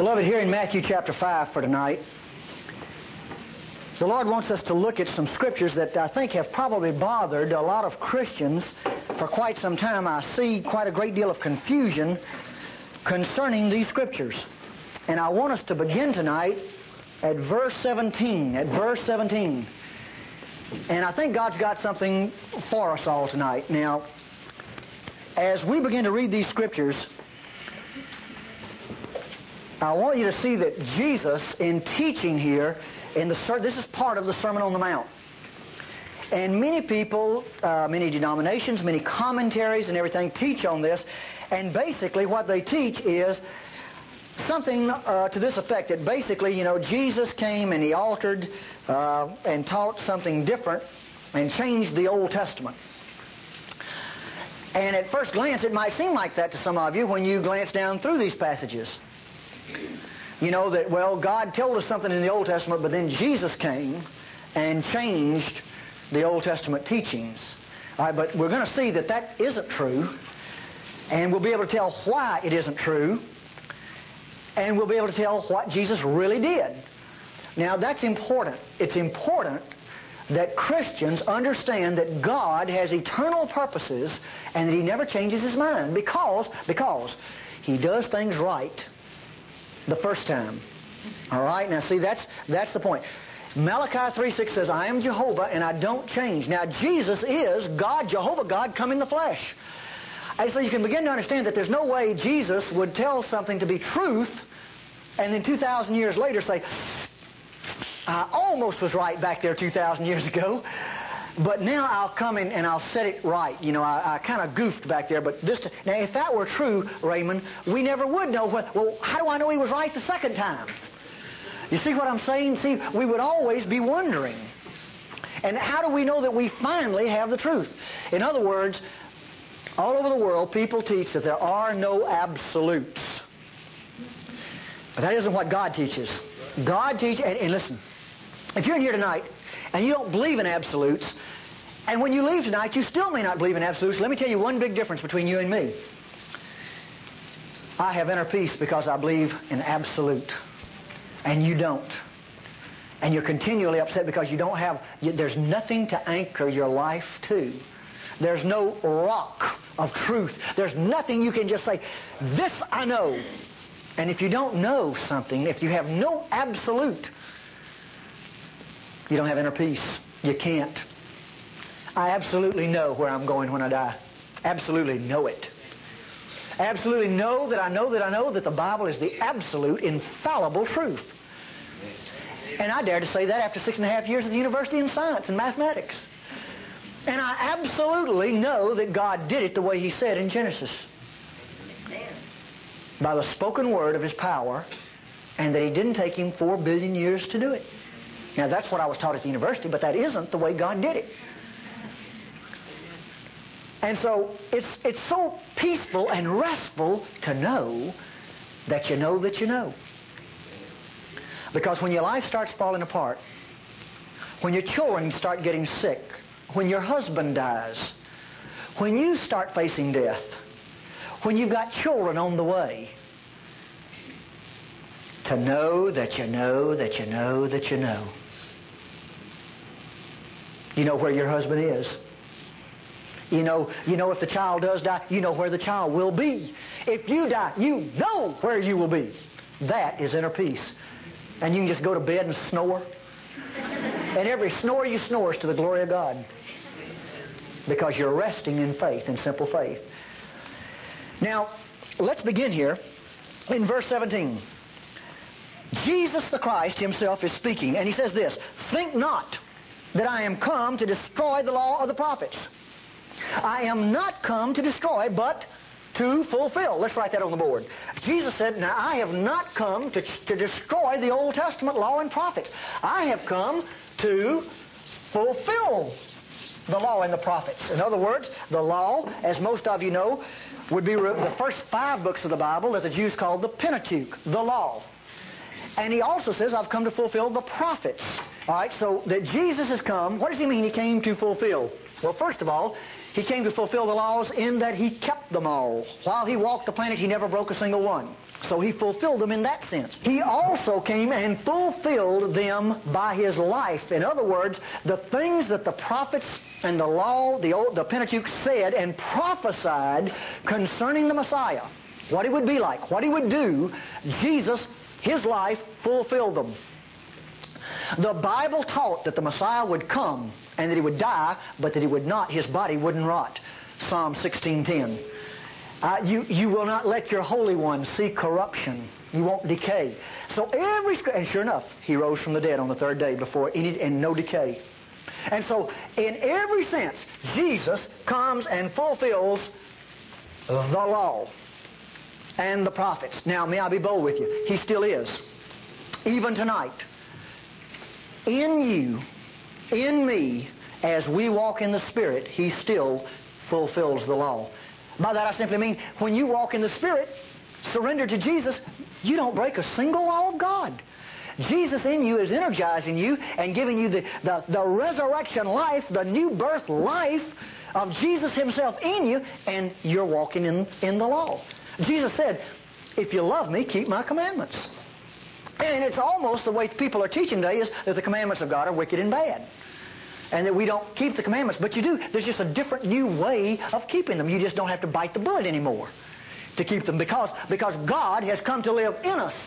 Beloved, here in Matthew chapter 5 for tonight, the Lord wants us to look at some scriptures that I think have probably bothered a lot of Christians for quite some time. I see quite a great deal of confusion concerning these scriptures. And I want us to begin tonight at verse 17. At verse 17. And I think God's got something for us all tonight. Now, as we begin to read these scriptures, I want you to see that Jesus, in teaching here, this is part of the Sermon on the Mount. And many people, many denominations, many commentaries and everything teach on this. And basically what they teach is something to this effect, that basically, Jesus came and He altered and taught something different and changed the Old Testament. And at first glance it might seem like that to some of you when you glance down through these passages. God told us something in the Old Testament, but then Jesus came and changed the Old Testament teachings. All right, but we're going to see that that isn't true, and we'll be able to tell why it isn't true, and we'll be able to tell what Jesus really did. Now, that's important. It's important that Christians understand that God has eternal purposes and that He never changes His mind because He does things right the first time. All right? Now, see, that's the point. Malachi 3:6 says, I am Jehovah and I don't change. Now, Jesus is God, Jehovah God, come in the flesh. And so you can begin to understand that there's no way Jesus would tell something to be truth and then 2,000 years later say, I almost was right back there 2,000 years ago, but now I'll come in and I'll set it right. I kind of goofed back there, but now if that were true, Raymond, we never would know how do I know he was right the second time? You see what I'm saying? See, we would always be wondering. And how do we know that we finally have the truth? In other words, all over the world, people teach that there are no absolutes. But that isn't what God teaches. God teaches, and listen, if you're in here tonight and you don't believe in absolutes, and when you leave tonight you still may not believe in absolutes, let me tell you one big difference between you and me. I have inner peace because I believe in absolute, and you don't. And you're continually upset because there's nothing to anchor your life to. There's no rock of truth. There's nothing you can just say, this I know. And if you don't know something, if you have no absolute, you don't have inner peace. You can't. I absolutely know where I'm going when I die. Absolutely know it. Absolutely know that the Bible is the absolute, infallible truth. And I dare to say that after 6.5 years at the University in Science and Mathematics. And I absolutely know that God did it the way He said in Genesis. By the spoken word of His power, and that He didn't take Him 4 billion years to do it. Now that's what I was taught at the university, but that isn't the way God did it. And so it's so peaceful and restful to know that you know that you know. Because when your life starts falling apart, when your children start getting sick, when your husband dies, when you start facing death, when you've got children on the way, to know that you know that you know that you know. You know where your husband is. You know if the child does die, you know where the child will be. If you die, you know where you will be. That is inner peace. And you can just go to bed and snore. And every snore you snore is to the glory of God. Because you're resting in faith, in simple faith. Now, let's begin here in verse 17. Jesus the Christ Himself is speaking, and He says this, think not that I am come to destroy the law of the prophets. I am not come to destroy, but to fulfill. Let's write that on the board. Jesus said, now I have not come to destroy the Old Testament law and prophets. I have come to fulfill the law and the prophets. In other words, the law, as most of you know, would be the first 5 books of the Bible that the Jews called the Pentateuch, the law. And He also says, I've come to fulfill the prophets. All right, so that Jesus has come, what does he mean he came to fulfill? Well, first of all, he came to fulfill the laws in that he kept them all. While he walked the planet, he never broke a single one. So he fulfilled them in that sense. He also came and fulfilled them by his life. In other words, the things that the prophets and the law, the Pentateuch said and prophesied concerning the Messiah, what he would be like, what he would do, Jesus, his life, fulfilled them. The Bible taught that the Messiah would come and that he would die, but that he would not, his body wouldn't rot. Psalm 16:10. You will not let your Holy One see corruption. You won't decay. So and sure enough, he rose from the dead on the third day and no decay. And so, in every sense, Jesus comes and fulfills the law and the prophets. Now, may I be bold with you? He still is. Even tonight. In you, in me, as we walk in the Spirit, he still fulfills the law. By that I simply mean, when you walk in the Spirit, surrender to Jesus, you don't break a single law of God. Jesus in you is energizing you and giving you the resurrection life, the new birth life of Jesus himself in you, and you're walking in the law. Jesus said, if you love me, keep my commandments. And it's almost the way people are teaching today is that the commandments of God are wicked and bad. And that we don't keep the commandments. But you do. There's just a different new way of keeping them. You just don't have to bite the bullet anymore to keep them because God has come to live in us.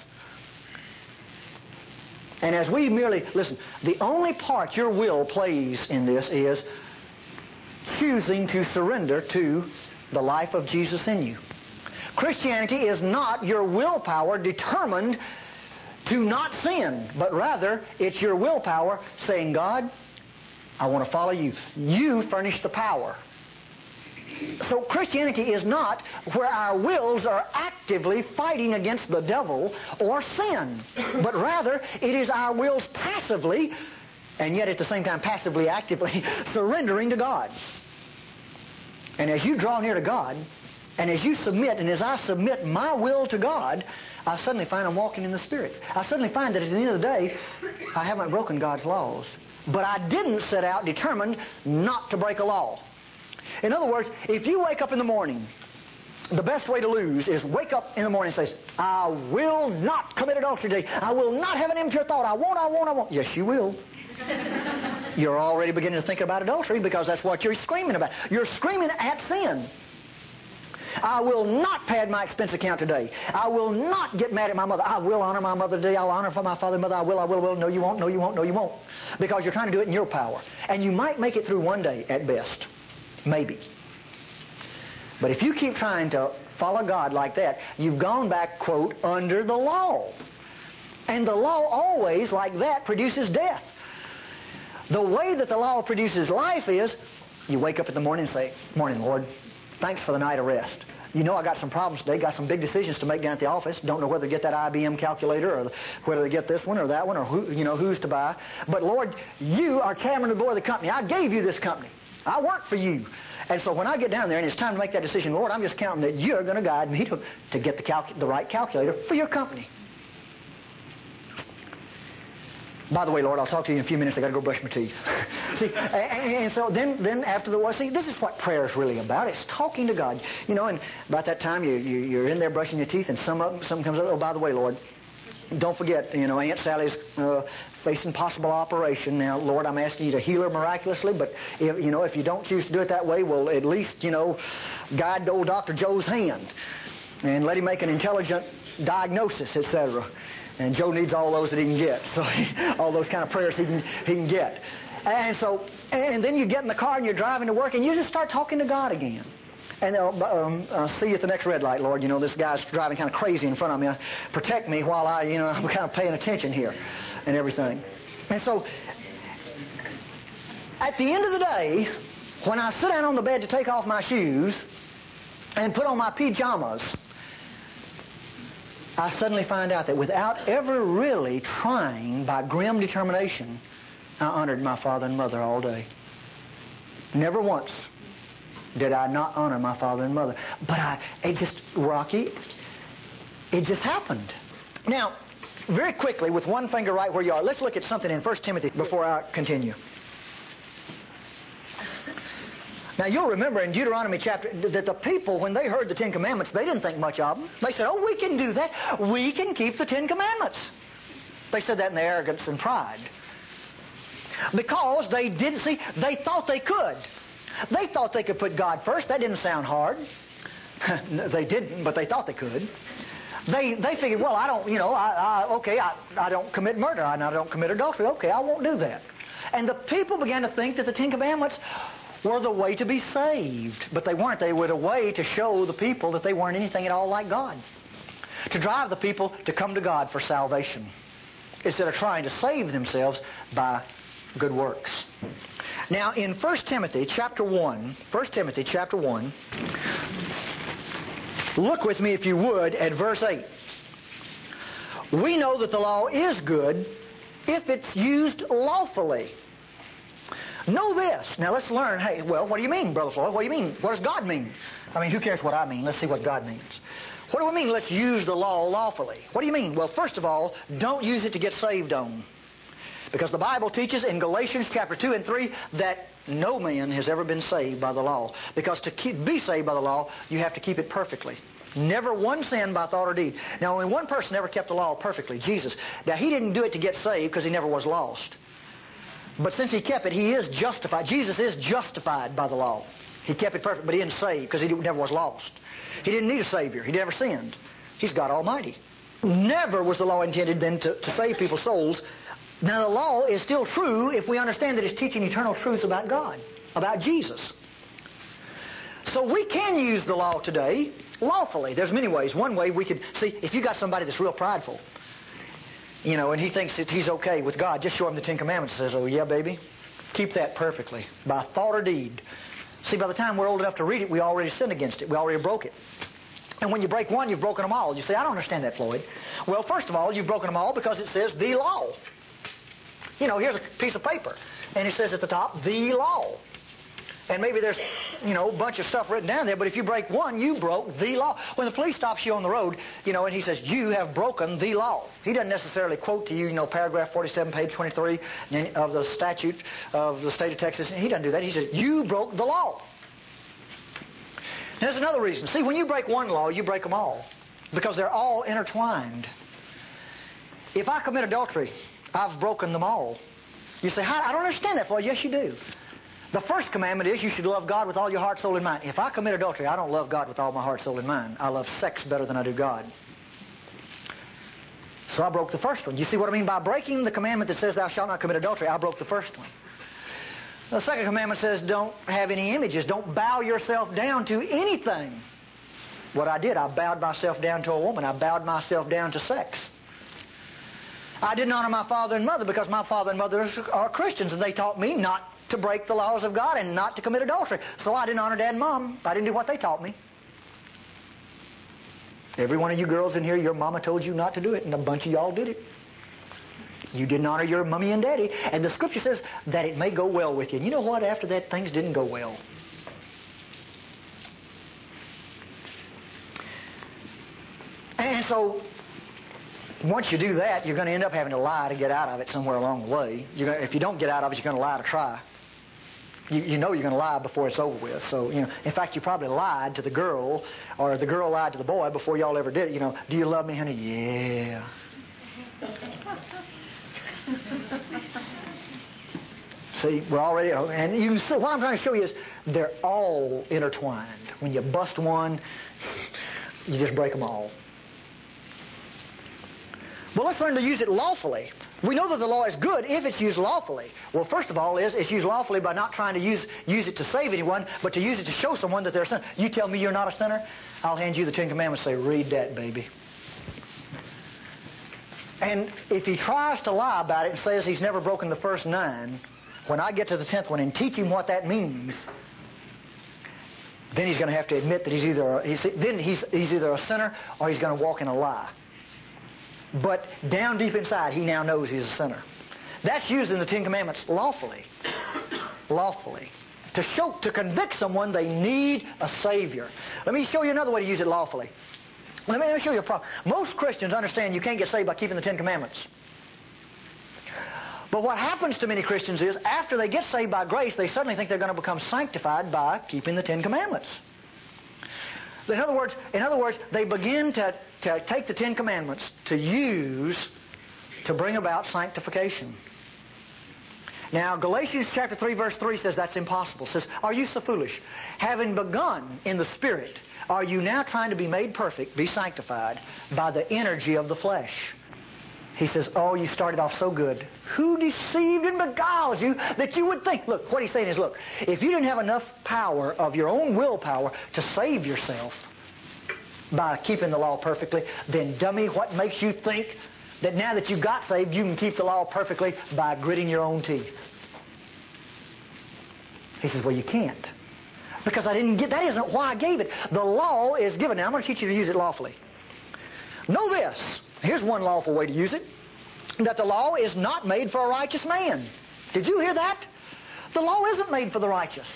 And as we merely, listen, the only part your will plays in this is choosing to surrender to the life of Jesus in you. Christianity is not your willpower determined to not sin, but rather it's your willpower saying, God, I want to follow you. You furnish the power. So Christianity is not where our wills are actively fighting against the devil or sin, but rather it is our wills passively, and yet at the same time passively, actively surrendering to God. And as you draw near to God, and as you submit, and as I submit my will to God, I suddenly find I'm walking in the Spirit. I suddenly find that at the end of the day, I haven't broken God's laws. But I didn't set out determined not to break a law. In other words, if you wake up in the morning, the best way to lose is wake up in the morning and say, I will not commit adultery today. I will not have an impure thought. I won't. Yes, you will. You're already beginning to think about adultery because that's what you're screaming about. You're screaming at sin. I will not pad my expense account today. I will not get mad at my mother. I will honor my mother today. I will honor my father and mother. I will. No, you won't. No, you won't. No, you won't. Because you're trying to do it in your power. And you might make it through one day at best. Maybe. But if you keep trying to follow God like that, you've gone back, quote, under the law. And the law always, like that, produces death. The way that the law produces life is, you wake up in the morning and say, Morning, Lord. Thanks for the night of rest. You know I got some problems today, got some big decisions to make down at the office. Don't know whether to get that IBM calculator or whether to get this one or that one or who's to buy. But Lord, you are chairman of the board of the company. I gave you this company. I work for you. And so when I get down there and it's time to make that decision, Lord, I'm just counting that you're going to guide me to get the right calculator for your company. By the way, Lord, I'll talk to you in a few minutes. I've got to go brush my teeth. See, and so then after the while, see, this is what prayer is really about. It's talking to God. You know, and about that time you're in there brushing your teeth and something comes up. Oh, by the way, Lord, don't forget, you know, Aunt Sally's facing possible operation. Now, Lord, I'm asking you to heal her miraculously, but if you don't choose to do it that way, well, at least, guide old Dr. Joe's hand and let him make an intelligent diagnosis, etc. And Joe needs all those that he can get. So all those kind of prayers he can get. And then you get in the car and you're driving to work and you just start talking to God again. And I'll see you at the next red light, Lord. This guy's driving kind of crazy in front of me. Protect me while I'm kind of paying attention here and everything. And so at the end of the day, when I sit down on the bed to take off my shoes and put on my pajamas, I suddenly find out that without ever really trying by grim determination, I honored my father and mother all day. Never once did I not honor my father and mother. But it just happened. Now, very quickly, with one finger right where you are, let's look at something in 1 Timothy before I continue. Now, you'll remember in Deuteronomy chapter that the people, when they heard the Ten Commandments, they didn't think much of them. They said, oh, we can do that. We can keep the Ten Commandments. They said that in their arrogance and pride. Because they didn't see, they thought they could. They thought they could put God first. That didn't sound hard. They didn't, but they thought they could. They figured, well, I don't, I don't commit murder, and I don't commit adultery. Okay, I won't do that. And the people began to think that the Ten Commandments were the way to be saved. But they weren't. They were the way to show the people that they weren't anything at all like God. To drive the people to come to God for salvation, instead of trying to save themselves by good works. Now, in 1 Timothy chapter 1, look with me, if you would, at verse 8. We know that the law is good if it's used lawfully. Know this. Now let's learn, hey, well, what do you mean, Brother Floyd? What do you mean? What does God mean? I mean, who cares what I mean? Let's see what God means. What do we mean, let's use the law lawfully? What do you mean? Well, first of all, don't use it to get saved on. Because the Bible teaches in Galatians chapter 2 and 3 that no man has ever been saved by the law. Because to be saved by the law, you have to keep it perfectly. Never one sin by thought or deed. Now, only one person ever kept the law perfectly, Jesus. Now, he didn't do it to get saved because he never was lost. But since he kept it, he is justified. Jesus is justified by the law. He kept it perfect, but he didn't save because he never was lost. He didn't need a Savior. He never sinned. He's God Almighty. Never was the law intended then to save people's souls. Now, the law is still true if we understand that it's teaching eternal truths about God, about Jesus. So we can use the law today lawfully. There's many ways. One way we could see, if you got somebody that's real prideful, and he thinks that he's okay with God, just show him the Ten Commandments and says, oh yeah, baby, keep that perfectly, by thought or deed. See, by the time we're old enough to read it, we already sinned against it. We already broke it. And when you break one, you've broken them all. You say, I don't understand that, Floyd. Well, first of all, you've broken them all because it says the law. Here's a piece of paper, and it says at the top, the law. And maybe there's, a bunch of stuff written down there, but if you break one, you broke the law. When the police stops you on the road, and he says, you have broken the law. He doesn't necessarily quote to you, paragraph 47, page 23 of the statute of the state of Texas. He doesn't do that. He says, you broke the law. There's another reason. See, when you break one law, you break them all, because they're all intertwined. If I commit adultery, I've broken them all. You say, I don't understand that, Floyd. Yes, you do. The first commandment is you should love God with all your heart, soul, and mind. If I commit adultery, I don't love God with all my heart, soul, and mind. I love sex better than I do God. So I broke the first one. You see what I mean? By breaking the commandment that says thou shalt not commit adultery, I broke the first one. The second commandment says don't have any images. Don't bow yourself down to anything. What I did, I bowed myself down to a woman. I bowed myself down to sex. I didn't honor my father and mother because my father and mother are Christians, and they taught me not to break the laws of God and not to commit adultery. So I didn't honor Dad and Mom. I didn't do what they taught me. Every one of you girls in here, your mama told you not to do it, and a bunch of y'all did it. You didn't honor your mommy and daddy, and the Scripture says that it may go well with you. And you know what? After that, things didn't go well. And so, once you do that, you're going to end up having to lie to get out of it somewhere along the way. If you don't get out of it, you're going to lie to try. You know you're going to lie before it's over with. So, in fact, you probably lied to the girl, or the girl lied to the boy before y'all ever did it. Do you love me, honey? Yeah. See, we're already, and you can see, what I'm trying to show you is they're all intertwined. When you bust one, you just break them all. Well, let's learn to use it lawfully. We know that the law is good if it's used lawfully. Well, first of all, it's used lawfully by not trying to use it to save anyone, but to use it to show someone that they're a sinner. You tell me you're not a sinner, I'll hand you the Ten Commandments and say, read that, baby. And if he tries to lie about it and says he's never broken the first 9, when I get to the 10th one and teach him what that means, then he's going to have to admit that he's either a sinner or he's going to walk in a lie. But down deep inside, he now knows he's a sinner. That's using the Ten Commandments lawfully. Lawfully. To convict someone, they need a Savior. Let me show you another way to use it lawfully. Let me show you a problem. Most Christians understand you can't get saved by keeping the Ten Commandments. But what happens to many Christians is, after they get saved by grace, they suddenly think they're going to become sanctified by keeping the Ten Commandments. In other words, they begin to take the Ten Commandments to use to bring about sanctification. Now, Galatians chapter 3, verse 3 says that's impossible. It says, are you so foolish? Having begun in the Spirit, are you now trying to be made perfect, be sanctified, by the energy of the flesh? He says, oh, you started off so good. Who deceived and beguiled you that you would think? Look, what he's saying is, look, if you didn't have enough power of your own willpower to save yourself by keeping the law perfectly, then dummy, what makes you think that now that you got saved, you can keep the law perfectly by gritting your own teeth? He says, well, you can't. Because that isn't why I gave it. The law is given. Now, I'm going to teach you to use it lawfully. Know this. Here's one lawful way to use it. That the law is not made for a righteous man. Did you hear that? The law isn't made for the righteous,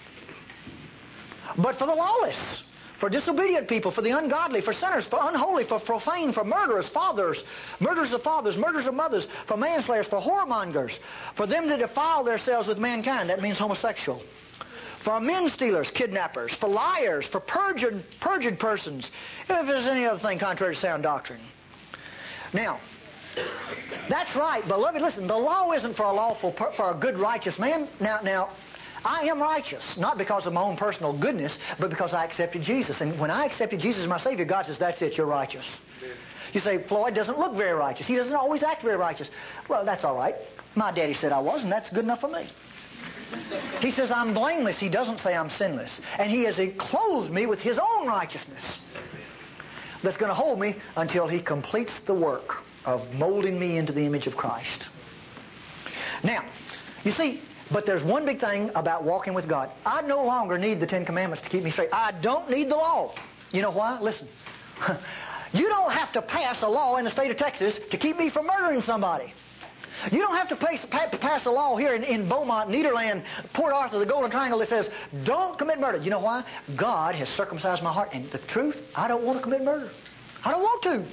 but for the lawless, for disobedient people, for the ungodly, for sinners, for unholy, for profane, for murderers, murderers of fathers, murderers of mothers, for manslayers, for whoremongers, for them that defile themselves with mankind. That means homosexual. For men stealers, kidnappers, for liars, for perjured persons, if there's any other thing contrary to sound doctrine. Now, that's right, beloved. Listen, the law isn't for a good righteous man. Now, I am righteous, not because of my own personal goodness, but because I accepted Jesus. And when I accepted Jesus as my Savior, God says, that's it, you're righteous. You say, Floyd doesn't look very righteous. He doesn't always act very righteous. Well, that's all right. My daddy said I was, and that's good enough for me. He says I'm blameless. He doesn't say I'm sinless. And He has clothed me with His own righteousness that's going to hold me until He completes the work of molding me into the image of Christ. Now, you see, but there's one big thing about walking with God. I no longer need the Ten Commandments to keep me straight. I don't need the law. You know why? Listen. You don't have to pass a law in the state of Texas to keep me from murdering somebody. You don't have to pass a law here in Beaumont, Nederland, Port Arthur, the Golden Triangle that says, don't commit murder. You know why? God has circumcised my heart. And the truth, I don't want to commit murder. I don't want to.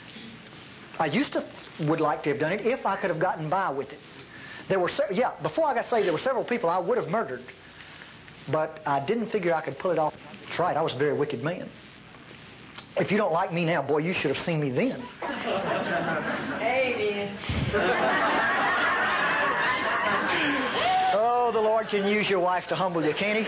I would like to have done it if I could have gotten by with it. Before I got saved, there were several people I would have murdered. But I didn't figure I could pull it off. That's right, I was a very wicked man. If you don't like me now, boy, you should have seen me then. Amen. Oh, the Lord can use your wife to humble you, can't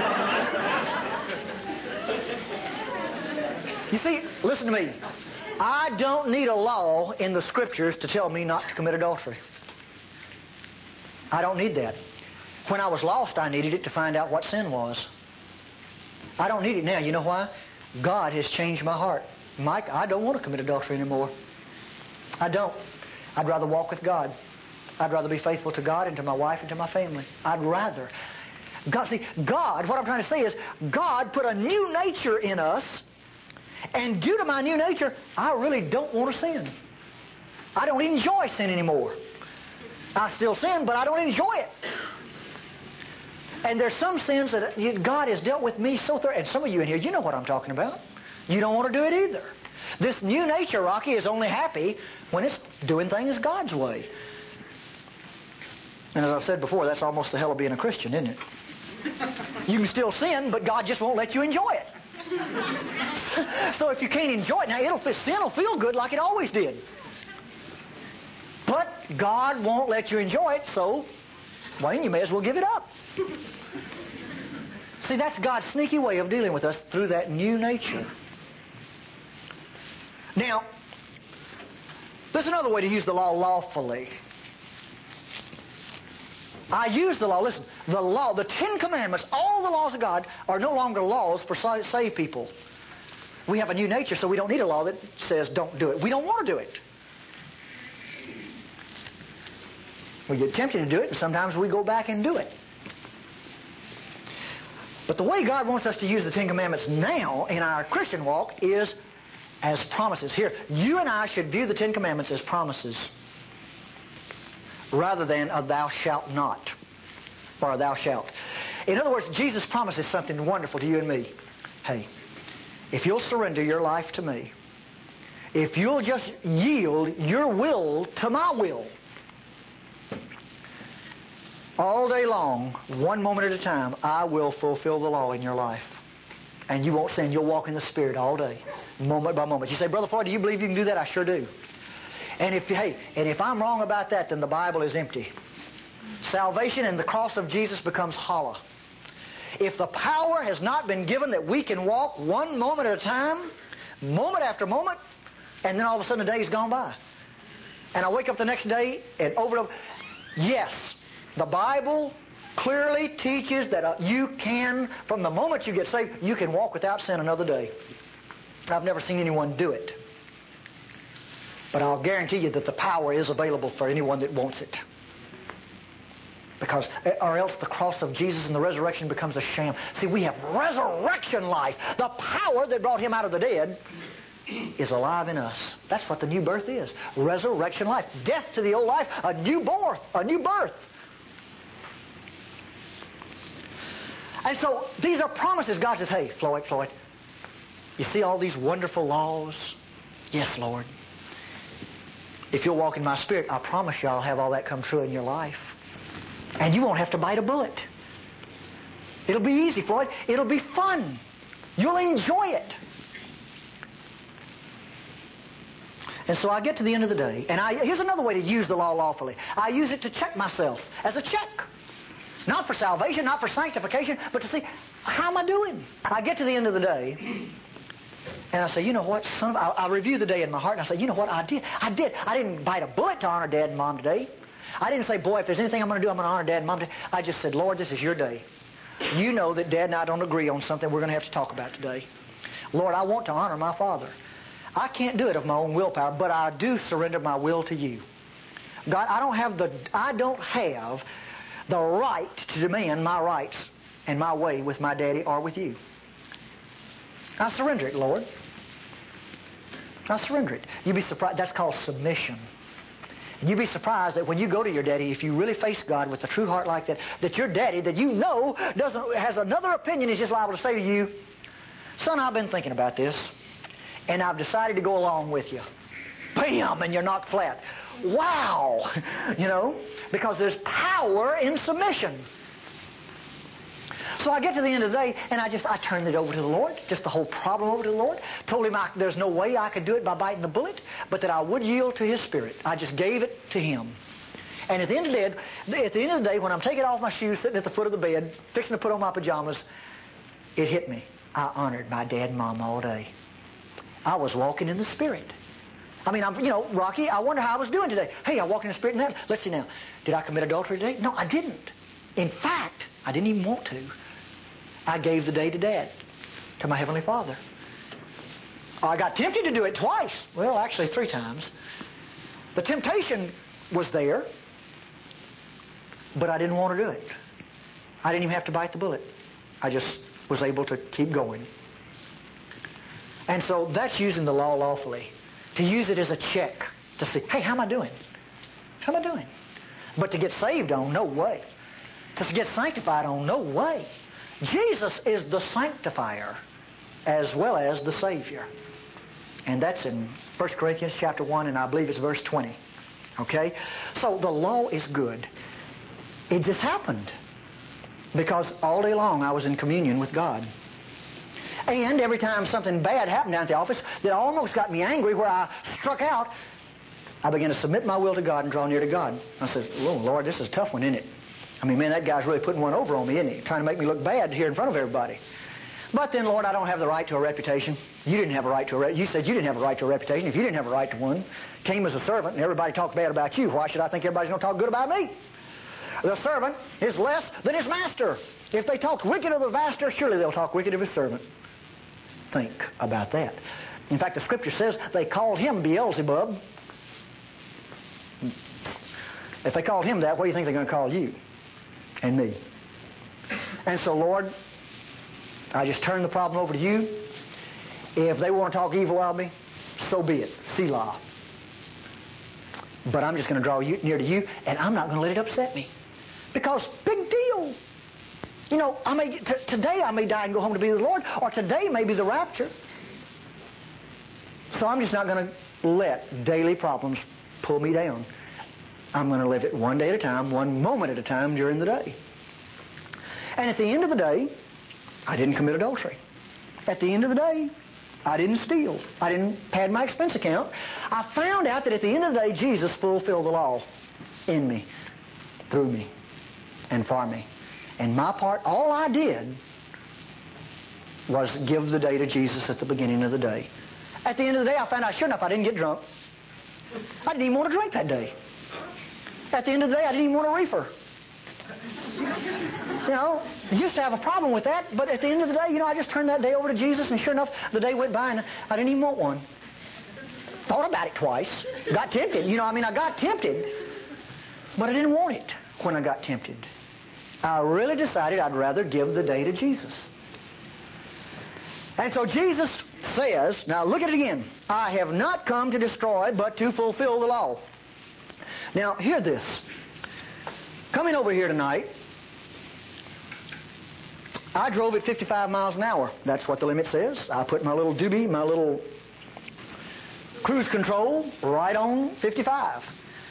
He? You see, listen to me. I don't need a law in the Scriptures to tell me not to commit adultery. I don't need that. When I was lost, I needed it to find out what sin was. I don't need it now. You know why? God has changed my heart. Mike, I don't want to commit adultery anymore. I don't. I'd rather walk with God. I'd rather be faithful to God and to my wife and to my family. I'd rather. God, what I'm trying to say is, God put a new nature in us, and due to my new nature, I really don't want to sin. I don't enjoy sin anymore. I still sin, but I don't enjoy it. And there's some sins that God has dealt with me so thoroughly. And some of you in here, you know what I'm talking about. You don't want to do it either. This new nature, Rocky, is only happy when it's doing things God's way. And as I've said before, that's almost the hell of being a Christian, isn't it? You can still sin, but God just won't let you enjoy it. So if you can't enjoy it, now sin will feel good like it always did. But God won't let you enjoy it, so Wayne, you may as well give it up. See, that's God's sneaky way of dealing with us through that new nature. Now, there's another way to use the law lawfully. I use the law. Listen, the law, the Ten Commandments, all the laws of God are no longer laws for saved people. We have a new nature, so we don't need a law that says don't do it. We don't want to do it. We get tempted to do it, and sometimes we go back and do it. But the way God wants us to use the Ten Commandments now in our Christian walk is as promises. Here, you and I should view the Ten Commandments as promises rather than a thou shalt not or a thou shalt. In other words, Jesus promises something wonderful to you and me. Hey, if you'll surrender your life to me, if you'll just yield your will to my will, all day long, one moment at a time, I will fulfill the law in your life. And you won't sin. You'll walk in the Spirit all day, moment by moment. You say, Brother Floyd, do you believe you can do that? I sure do. And if I'm wrong about that, then the Bible is empty. Salvation and the cross of Jesus becomes hollow. If the power has not been given that we can walk one moment at a time, moment after moment, and then all of a sudden the day's gone by. And I wake up the next day and over and over. Yes, the Bible clearly teaches that you can, from the moment you get saved, you can walk without sin another day. I've never seen anyone do it. But I'll guarantee you that the power is available for anyone that wants it. Or else the cross of Jesus and the resurrection becomes a sham. See, we have resurrection life. The power that brought Him out of the dead is alive in us. That's what the new birth is. Resurrection life. Death to the old life, a new birth. A new birth. And so these are promises. God says, hey, Floyd, you see all these wonderful laws? Yes, Lord. If you'll walk in my Spirit, I promise you I'll have all that come true in your life. And you won't have to bite a bullet. It'll be easy, Floyd. It'll be fun. You'll enjoy it. And so I get to the end of the day, and here's another way to use the law lawfully. I use it to check myself as a check. Not for salvation, not for sanctification, but to see, how am I doing? I get to the end of the day, and I say, you know what, I review the day in my heart, and I say, you know what, I did. I didn't bite a bullet to honor Dad and Mom today. I didn't say, boy, if there's anything I'm going to do, I'm going to honor Dad and Mom today. I just said, Lord, this is your day. You know that Dad and I don't agree on something we're going to have to talk about today. Lord, I want to honor my Father. I can't do it of my own willpower, but I do surrender my will to you. God, I don't have the right to demand my rights and my way with my daddy or with you. I surrender it, Lord. I surrender it. You'd be surprised. That's called submission. And you'd be surprised that when you go to your daddy, if you really face God with a true heart like that, that your daddy, that you know has another opinion, is just liable to say to you, son, I've been thinking about this, and I've decided to go along with you. Bam! And you're knocked flat. Wow! Because there's power in submission. So I get to the end of the day, and I turned it over to the Lord, just the whole problem over to the Lord. Told Him there's no way I could do it by biting the bullet, but that I would yield to His Spirit. I just gave it to Him. And at the end of the day, when I'm taking off my shoes, sitting at the foot of the bed, fixing to put on my pajamas, it hit me. I honored my dad and mom all day. I was walking in the Spirit. I mean, Rocky, I wonder how I was doing today. Hey, I walked in the Spirit and that. Let's see now. Did I commit adultery today? No, I didn't. In fact, I didn't even want to. I gave the day to Dad, to my Heavenly Father. I got tempted to do it twice. Well, actually 3 times. The temptation was there, but I didn't want to do it. I didn't even have to bite the bullet. I just was able to keep going. And so that's using the law lawfully. To use it as a check. To see, hey, how am I doing? How am I doing? But to get saved on, no way. To get sanctified on, no way. Jesus is the sanctifier as well as the Savior. And that's in 1 Corinthians chapter 1, and I believe it's verse 20. Okay? So the law is good. It just happened. Because all day long I was in communion with God. And every time something bad happened down at the office that almost got me angry, where I struck out, I began to submit my will to God and draw near to God. I said, oh, Lord, this is a tough one, isn't it? I mean, man, that guy's really putting one over on me, isn't he? Trying to make me look bad here in front of everybody. But then, Lord, I don't have the right to a reputation. You didn't have a right to a reputation. You said you didn't have a right to a reputation. If you didn't have a right to one, came as a servant and everybody talked bad about you, why should I think everybody's going to talk good about me? The servant is less than his master. If they talked wicked of the master, surely they'll talk wicked of his servant. Think about that. In fact, the Scripture says they called him Beelzebub. If they called him that, what do you think they're going to call you and me? And so, Lord, I just turn the problem over to you. If they want to talk evil of me, so be it. Selah. But I'm just going to draw near to you, and I'm not going to let it upset me. Because, big deal. Today I may die and go home to be with the Lord, or today may be the rapture. So I'm just not going to let daily problems pull me down. I'm going to live it one day at a time, one moment at a time during the day. And at the end of the day, I didn't commit adultery. At the end of the day, I didn't steal. I didn't pad my expense account. I found out that at the end of the day, Jesus fulfilled the law in me, through me, and for me. And my part, all I did was give the day to Jesus at the beginning of the day. At the end of the day, I found out, sure enough, I didn't get drunk. I didn't even want to drink that day. At the end of the day, I didn't even want a reefer. You know, I used to have a problem with that, but at the end of the day, you know, I just turned that day over to Jesus, and sure enough, the day went by, and I didn't even want one. Thought about it twice. Got tempted. You know, I got tempted, but I didn't want it when I got tempted. I really decided I'd rather give the day to Jesus. And so Jesus says, now look at it again, I have not come to destroy, but to fulfill the law. Now, hear this. Coming over here tonight, I drove at 55 miles an hour. That's what the limit says. I put my little doobie, my little cruise control right on 55.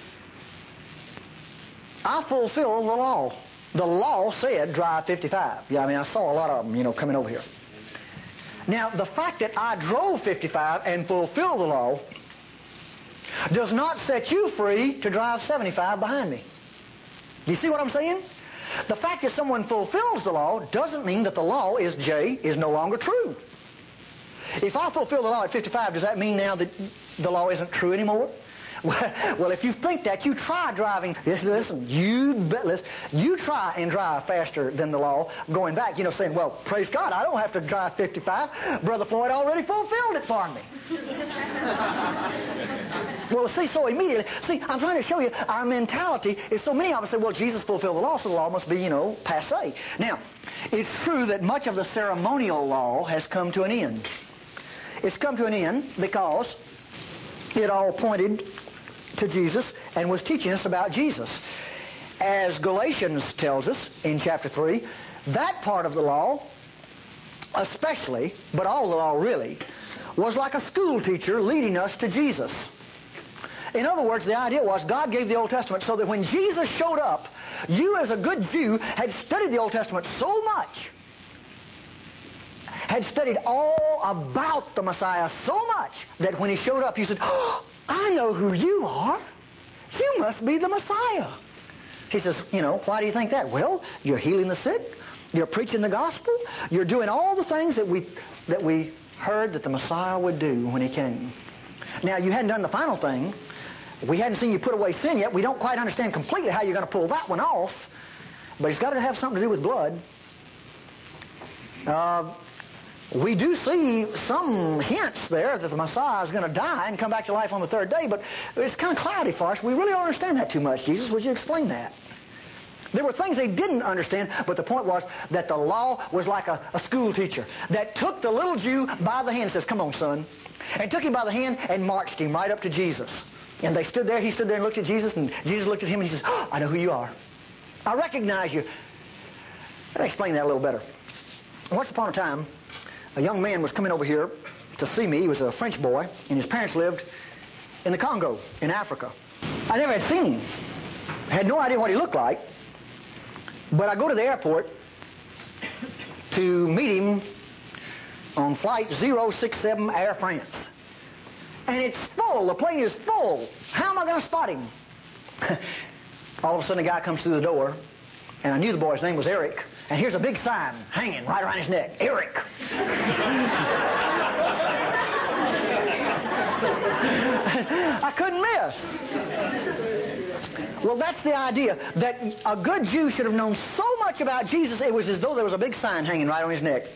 I fulfilled the law. The law said drive 55. Yeah, I saw a lot of them, you know, coming over here. Now, the fact that I drove 55 and fulfilled the law does not set you free to drive 75 behind me. Do you see what I'm saying? The fact that someone fulfills the law doesn't mean that the law is no longer true. If I fulfill the law at 55, does that mean now that the law isn't true anymore? Well, if you think that, you try driving. Listen, you try and drive faster than the law going back, you know, saying, well, praise God, I don't have to drive 55. Brother Floyd already fulfilled it for me. Well, see, so immediately, I'm trying to show you our mentality is so many of us say, well, Jesus fulfilled the law, so the law must be, you know, passé. Now, it's true that much of the ceremonial law has come to an end. It's come to an end because it all pointed to Jesus and was teaching us about Jesus. As Galatians tells us in chapter 3, that part of the law, especially, but all the law really, was like a school teacher leading us to Jesus. In other words, the idea was God gave the Old Testament so that when Jesus showed up, you as a good Jew had studied the Old Testament so much, had studied all about the Messiah so much, that when he showed up, you said, oh, I know who you are. You must be the Messiah. He says, you know, why do you think that? Well, you're healing the sick. You're preaching the gospel. You're doing all the things that we heard that the Messiah would do when he came. Now, you hadn't done the final thing. We hadn't seen you put away sin yet. We don't quite understand completely how you're going to pull that one off. But it's got to have something to do with blood. We do see some hints there that the Messiah is going to die and come back to life on the third day, but it's kind of cloudy for us. We really don't understand that too much. Jesus, would you explain that? There were things they didn't understand, but the point was that the law was like a school teacher that took the little Jew by the hand and says, come on, son, and took him by the hand and marched him right up to Jesus. And they stood there, he stood there and looked at Jesus, and Jesus looked at him and he says, oh, I know who you are. I recognize you. Let me explain that a little better. Once upon a time, a young man was coming over here to see me. He was a French boy, and his parents lived in the Congo, in Africa. I never had seen him. I had no idea what he looked like. But I go to the airport to meet him on flight 067 Air France. And it's full. The plane is full. How am I going to spot him? All of a sudden, a guy comes through the door, and I knew the boy's name was Eric. And here's a big sign hanging right around his neck. Eric. I couldn't miss. Well, that's the idea, that a good Jew should have known so much about Jesus, it was as though there was a big sign hanging right on his neck.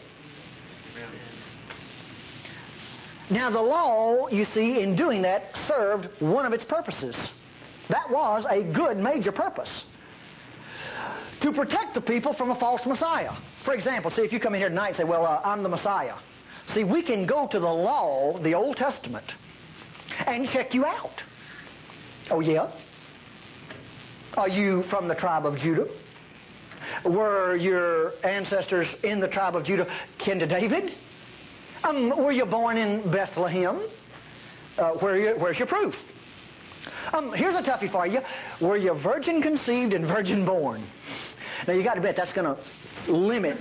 Now, the law, you see, in doing that, served one of its purposes. That was a good major purpose. To protect the people from a false Messiah. For example, see, if you come in here tonight and say, well, I'm the Messiah. See, we can go to the law, the Old Testament, and check you out. Oh, yeah? Are you from the tribe of Judah? Were your ancestors in the tribe of Judah kin to David? Were you born in Bethlehem? where's your proof? Here's a toughie for you. Were you virgin conceived and virgin born? Now you got to bet that's going to limit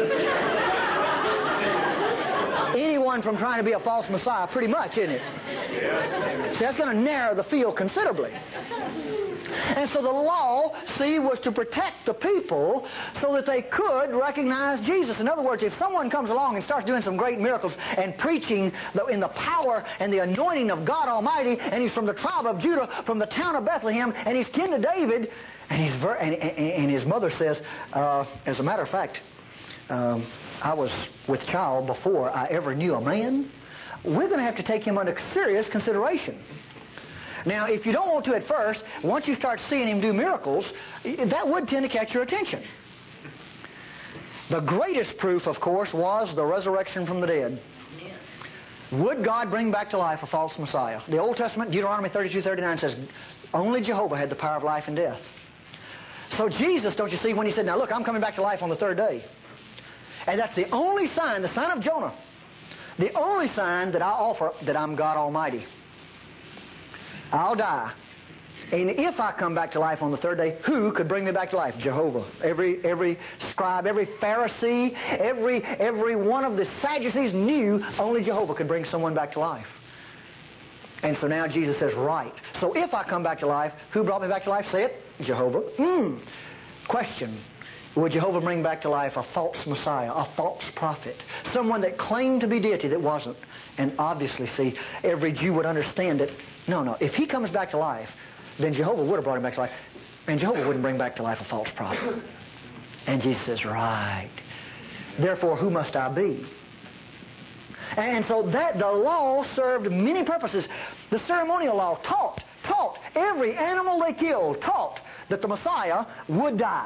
anyone from trying to be a false Messiah pretty much, isn't it? That's going to narrow the field considerably. And so the law, see, was to protect the people so that they could recognize Jesus. In other words, if someone comes along and starts doing some great miracles and preaching in the power and the anointing of God Almighty, and he's from the tribe of Judah, from the town of Bethlehem, and he's kin to David, and his mother says, as a matter of fact, I was with child before I ever knew a man, we're going to have to take him under serious consideration. Now, if you don't want to at first, once you start seeing him do miracles, that would tend to catch your attention. The greatest proof, of course, was the resurrection from the dead. Would God bring back to life a false Messiah? The Old Testament, Deuteronomy 32:39 says, only Jehovah had the power of life and death. So Jesus, don't you see, when he said, now look, I'm coming back to life on the third day. And that's the only sign, the sign of Jonah, the only sign that I offer that I'm God Almighty. I'll die. And if I come back to life on the third day, who could bring me back to life? Jehovah. Every scribe, every Pharisee, every one of the Sadducees knew only Jehovah could bring someone back to life. And so now Jesus says, right. So if I come back to life, who brought me back to life? Say it. Jehovah. Question. Would Jehovah bring back to life a false Messiah, a false prophet, someone that claimed to be deity that wasn't? And obviously, see, every Jew would understand that, no, if he comes back to life, then Jehovah would have brought him back to life. And Jehovah wouldn't bring back to life a false prophet. And Jesus says, right. Therefore, who must I be? And so that the law served many purposes. The ceremonial law taught every animal they killed, taught that the Messiah would die.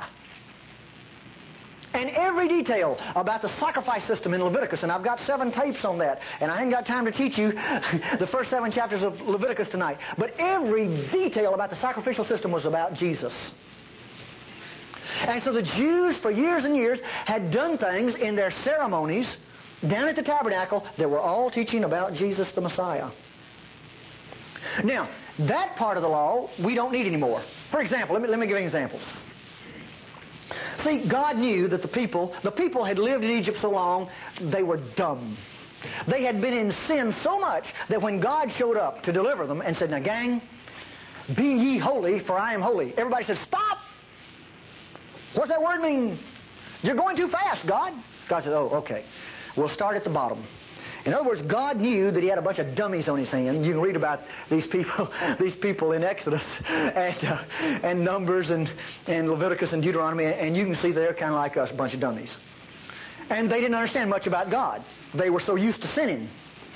And every detail about the sacrifice system in Leviticus, and I've got 7 tapes on that, and I ain't got time to teach you the first 7 chapters of Leviticus tonight, but every detail about the sacrificial system was about Jesus. And so the Jews, for years and years, had done things in their ceremonies down at the tabernacle that were all teaching about Jesus the Messiah. Now, that part of the law we don't need anymore. For example, let me give you an example. See, God knew that the people had lived in Egypt so long, they were dumb. They had been in sin so much that when God showed up to deliver them and said, now gang, be ye holy, for I am holy. Everybody said, stop! What's that word mean? You're going too fast, God. God said, oh, okay. We'll start at the bottom. In other words, God knew that he had a bunch of dummies on his hands. You can read about these people in Exodus and Numbers and Leviticus and Deuteronomy, and you can see they're kind of like us, a bunch of dummies. And they didn't understand much about God. They were so used to sinning.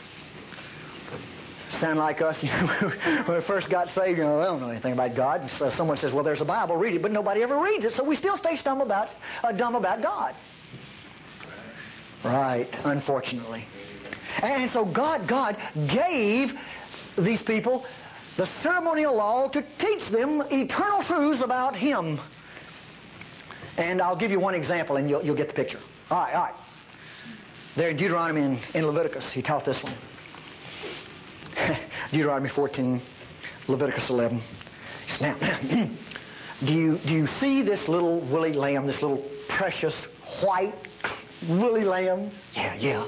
Sound like us, when we first got saved, I don't know anything about God. And so someone says, well, there's a Bible, read it, but nobody ever reads it, so we still stay dumb about God. Right, unfortunately. And so God gave these people the ceremonial law to teach them eternal truths about Him. And I'll give you one example and you'll get the picture. All right. There in Deuteronomy and in Leviticus, he taught this one. Deuteronomy 14, Leviticus 11. Now, do you see this little woolly lamb, this little precious white woolly lamb? Yeah.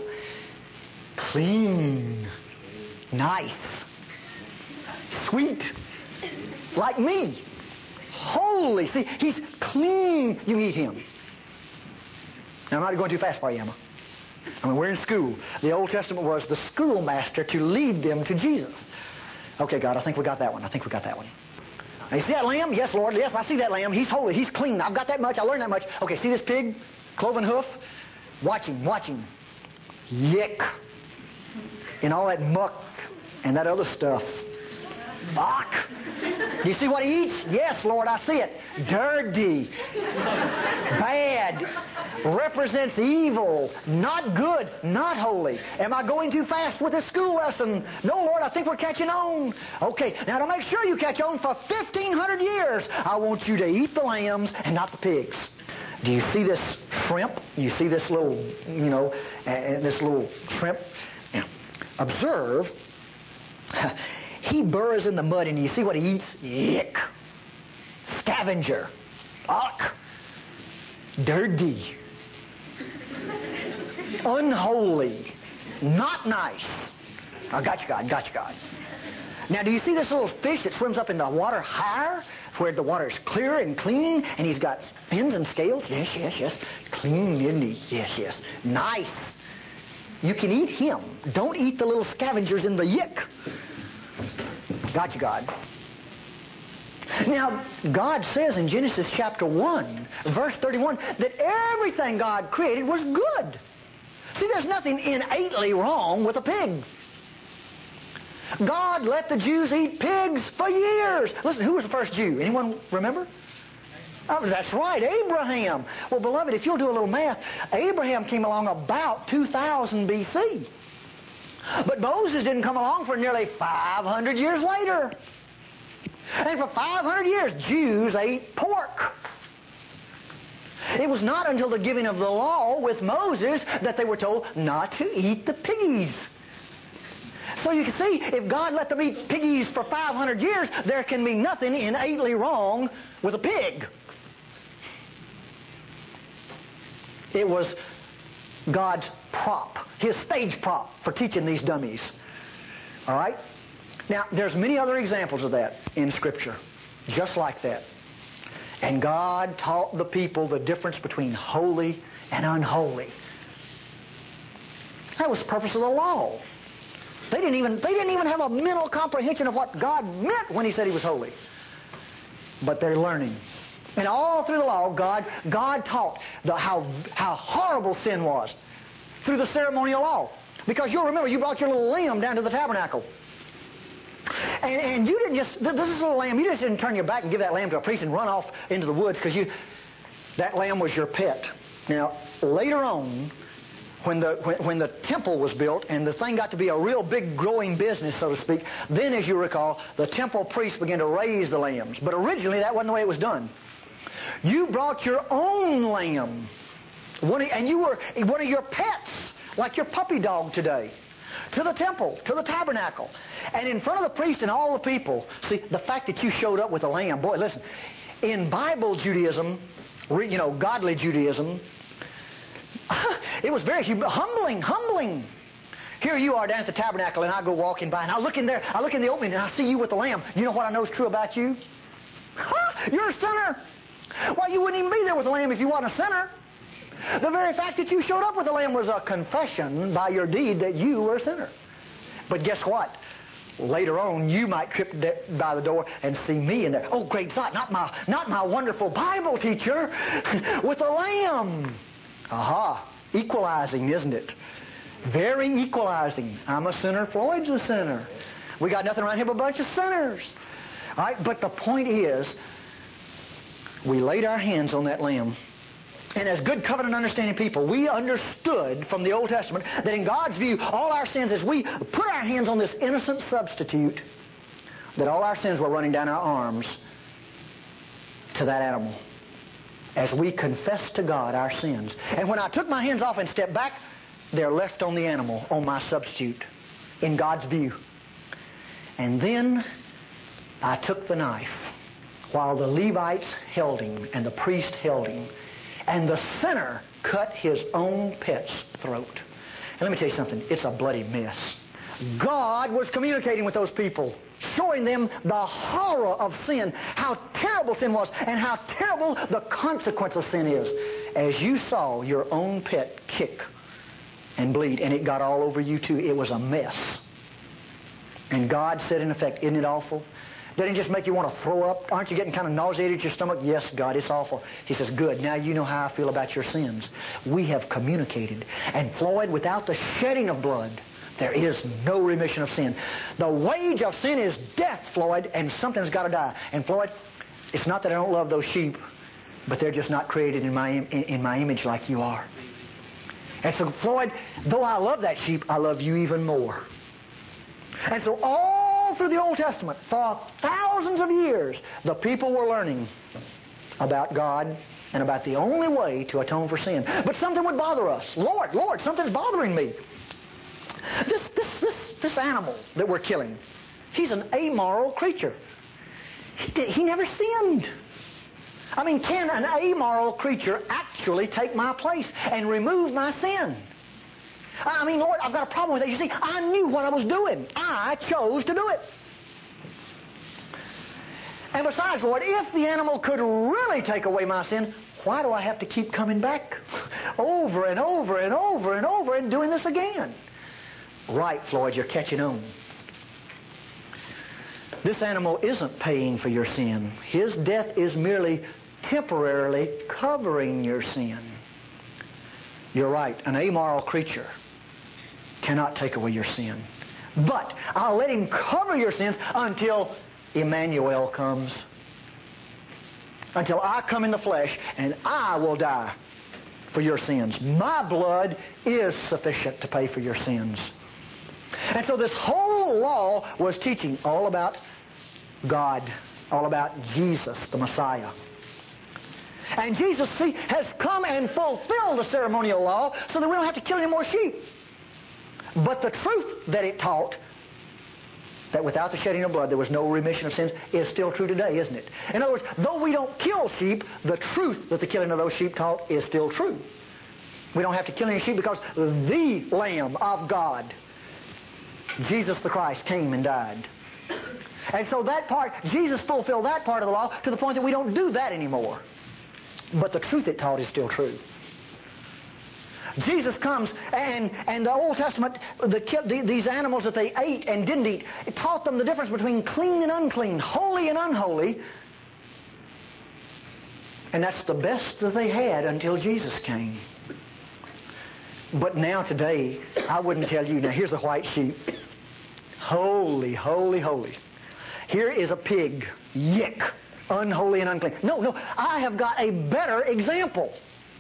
Clean. Nice. Sweet. Like me. Holy. See, he's clean. You eat him. Now, I'm not going too fast for you, Emma. We're in school. The Old Testament was the schoolmaster to lead them to Jesus. Okay, God, I think we got that one. Now, you see that lamb? Yes, Lord. Yes, I see that lamb. He's holy. He's clean. I've got that much. I learned that much. Okay, see this pig? Cloven hoof? Watch him. Yick. And all that muck and that other stuff. Fuck. Do you see what he eats? Yes, Lord, I see it. Dirty. Bad. Represents evil. Not good. Not holy. Am I going too fast with this school lesson? No, Lord, I think we're catching on. Okay, now to make sure you catch on, for 1,500 years, I want you to eat the lambs and not the pigs. Do you see this shrimp? You see this little, this little shrimp? Now, observe He burrows in the mud, and you see what he eats? Yick. Scavenger. Uck. Dirty. Unholy. Not nice. I got you, God. Got you, God. Now, do you see this little fish that swims up in the water higher, where the water is clear and clean, and he's got fins and scales? Yes, yes, yes. Clean, isn't he? Yes, yes. Nice. You can eat him. Don't eat the little scavengers in the yick. Got you, God. Now, God says in Genesis chapter 1, verse 31, that everything God created was good. See, there's nothing innately wrong with a pig. God let the Jews eat pigs for years. Listen, who was the first Jew? Anyone remember? Oh, that's right, Abraham. Well, beloved, if you'll do a little math, Abraham came along about 2000 B.C. But Moses didn't come along for nearly 500 years later. And for 500 years, Jews ate pork. It was not until the giving of the law with Moses that they were told not to eat the piggies. So you can see, if God let them eat piggies for 500 years, there can be nothing innately wrong with a pig. It was God's prop, His stage prop for teaching these dummies. All right? Now, there's many other examples of that in Scripture, just like that. And God taught the people the difference between holy and unholy. That was the purpose of the law. They didn't even have a mental comprehension of what God meant when He said He was holy. But they're learning. And all through the law, God taught how horrible sin was through the ceremonial law. Because you'll remember, you brought your little lamb down to the tabernacle. And you didn't just, this is a little lamb, you just didn't turn your back and give that lamb to a priest and run off into the woods because that lamb was your pet. Now, later on, when the temple was built and the thing got to be a real big growing business, so to speak, then, as you recall, the temple priests began to raise the lambs. But originally, that wasn't the way it was done. You brought your own lamb, and you were one of your pets, like your puppy dog today, to the temple, to the tabernacle. And in front of the priest and all the people, see, the fact that you showed up with a lamb, boy, listen, in Bible Judaism, godly Judaism, it was very humbling. Here you are down at the tabernacle, and I go walking by, and I look in there, I look in the opening, and I see you with the lamb. You know what I know is true about you? You're a sinner. Why, you wouldn't even be there with the lamb if you weren't a sinner. The very fact that you showed up with the lamb was a confession by your deed that you were a sinner. But guess what? Later on, you might trip by the door and see me in there. Oh, great thought! Not my wonderful Bible teacher with the lamb. Aha! Equalizing, isn't it? Very equalizing. I'm a sinner. Floyd's a sinner. We got nothing around here but a bunch of sinners. All right. But the point is, we laid our hands on that lamb. And as good covenant understanding people, we understood from the Old Testament that in God's view, all our sins, as we put our hands on this innocent substitute, that all our sins were running down our arms to that animal. As we confess to God our sins. And when I took my hands off and stepped back, they're left on the animal, on my substitute, in God's view. And then I took the knife while the Levites held him and the priest held him. And the sinner cut his own pet's throat. And let me tell you something, it's a bloody mess. God was communicating with those people, showing them the horror of sin, how terrible sin was, and how terrible the consequence of sin is. As you saw your own pet kick and bleed, and it got all over you too, it was a mess. And God said, in effect, isn't it awful? Doesn't it just make you want to throw up? Aren't you getting kind of nauseated at your stomach? Yes, God, it's awful. He says, good, now you know how I feel about your sins. We have communicated. And Floyd, without the shedding of blood, there is no remission of sin. The wage of sin is death, Floyd, and something's got to die. And Floyd, it's not that I don't love those sheep, but they're just not created in my image like you are. And so, Floyd, though I love that sheep, I love you even more. And so all through the Old Testament, for thousands of years, the people were learning about God and about the only way to atone for sin. But something would bother us. Lord, something's bothering me. This animal that we're killing, He's an amoral creature. He never sinned. I mean, can an amoral creature actually take my place and remove my sin? I mean, Lord, I've got a problem with that. You see, I knew what I was doing. I chose to do it. And besides, Lord, if the animal could really take away my sin, why do I have to keep coming back over and over and over and over and doing this again? Right, Floyd, you're catching on. This animal isn't paying for your sin. His death is merely temporarily covering your sin. You're right, an amoral creature cannot take away your sin. But I'll let him cover your sins until Emmanuel comes. Until I come in the flesh and I will die for your sins. My blood is sufficient to pay for your sins. And so this whole law was teaching all about God, all about Jesus, the Messiah. And Jesus, see, has come and fulfilled the ceremonial law so that we don't have to kill any more sheep. But the truth that it taught, that without the shedding of blood there was no remission of sins, is still true today, isn't it? In other words, though we don't kill sheep, the truth that the killing of those sheep taught is still true. We don't have to kill any sheep because the Lamb of God, Jesus the Christ, came and died. And so that part, Jesus fulfilled that part of the law to the point that we don't do that anymore. But the truth it taught is still true. Jesus comes, and the Old Testament, these animals that they ate and didn't eat, it taught them the difference between clean and unclean, holy and unholy. And that's the best that they had until Jesus came. But now today, I wouldn't tell you, now here's a white sheep. Holy, holy, holy. Here is a pig. Yick. Unholy and unclean. No, I have got a better example.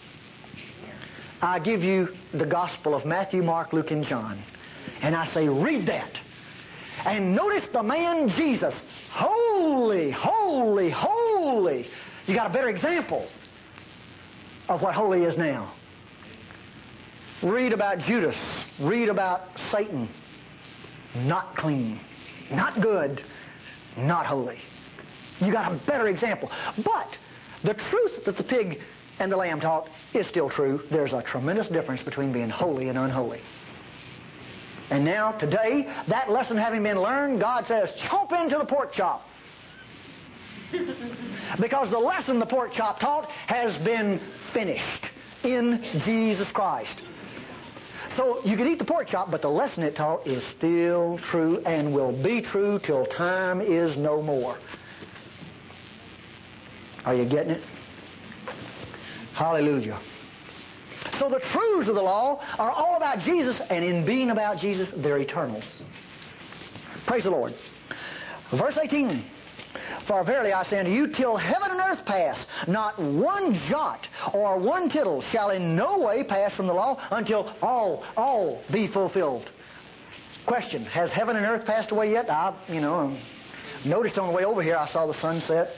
I give you the Gospel of Matthew, Mark, Luke, and John. And I say, read that. And notice the man Jesus. Holy, holy, holy. You got a better example of what holy is now. Read about Judas. Read about Satan. Not clean. Not good. Not holy. You got a better example. But the truth that the pig and the lamb taught is still true. There's a tremendous difference between being holy and unholy. And now, today, that lesson having been learned, God says, chomp into the pork chop. Because the lesson the pork chop taught has been finished in Jesus Christ. So you can eat the pork chop, but the lesson it taught is still true and will be true till time is no more. Are you getting it? Hallelujah. So the truths of the law are all about Jesus, and in being about Jesus, they're eternal. Praise the Lord. Verse 18. For verily I say unto you, till heaven and earth pass, not one jot or one tittle shall in no way pass from the law until all be fulfilled. Question, has heaven and earth passed away yet? I noticed on the way over here I saw the sunset.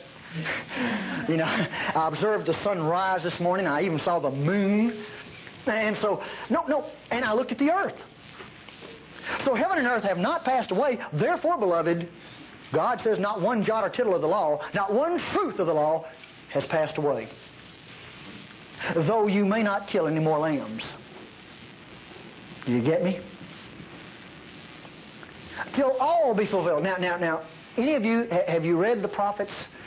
I observed the sunrise this morning. I even saw the moon. And so, and I looked at the earth. So heaven and earth have not passed away. Therefore, beloved, God says not one jot or tittle of the law, not one truth of the law has passed away. Though you may not kill any more lambs. Do you get me? Till all be fulfilled. Now, any of you, have you read the prophets